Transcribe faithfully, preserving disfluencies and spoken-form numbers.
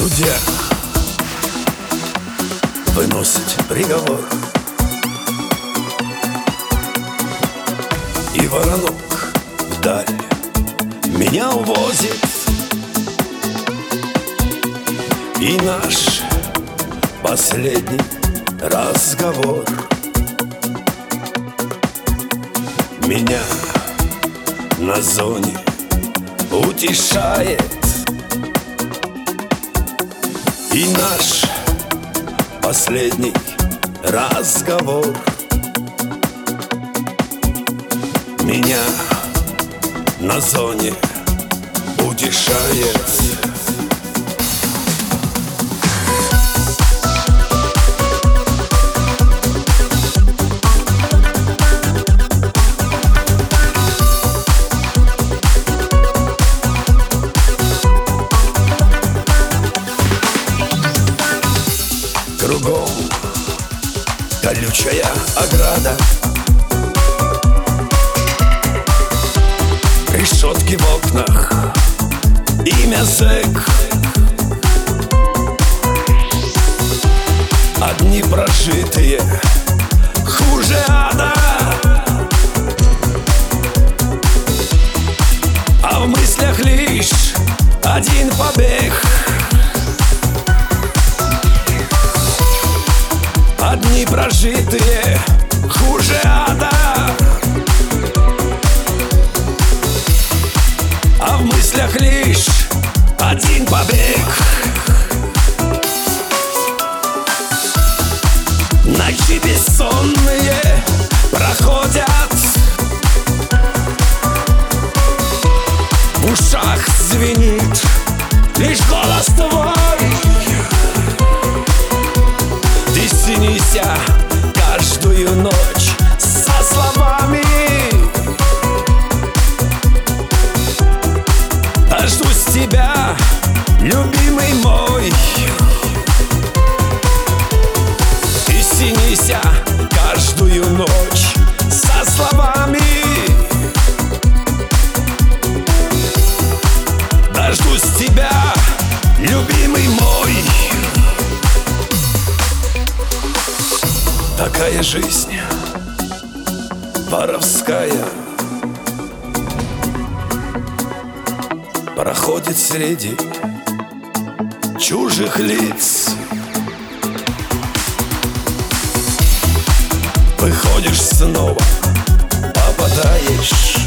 Судья выносит приговор, и воронок вдаль меня увозит, и наш последний разговор меня на зоне утешает, и наш последний разговор меня на зоне утешает. Кругом колючая ограда, решетки в окнах, имя зэк. Одни прожитые хуже ада, а в мыслях лишь один побег. Одни прожитые хуже ада, а в мыслях лишь один побег. Ночи бессонные проходят, в ушах звенит лишь голос твой. Ты снися каждую ночь со словами: дождусь тебя, любимый мой. Ты снися каждую ночь со словами: дождусь тебя, любимый мой. Такая жизнь воровская проходит среди чужих лиц. Выходишь снова, попадаешь